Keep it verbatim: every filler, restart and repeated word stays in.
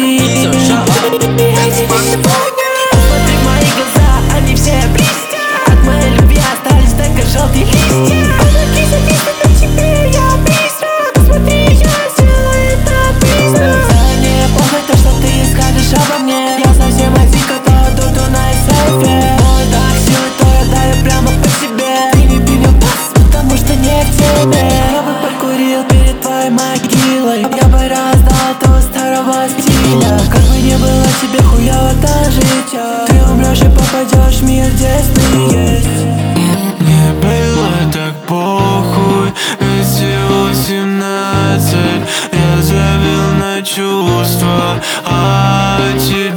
Посмотри в мои глаза, они все блестят. От моей любви остались только желтые листья. Облаки зависнут на тебе, я быстро. Посмотри, я сделаю это быстро. Знай мне похуй то, что ты скажешь обо мне. Я совсем один, кто дуду на сейфе. Мой так силы, то я даю прямо по себе. Ты не принял пас, потому что не в тебе. Я бы покурил перед твоей могилой. Я бы раздал того старого стиля. Как бы не было тебе хуёво даже жить, ты умрешь и попадешь в мир, где сны есть. Мне было так похуй, ведь всего семнадцать. Я завел на чувства, а теперь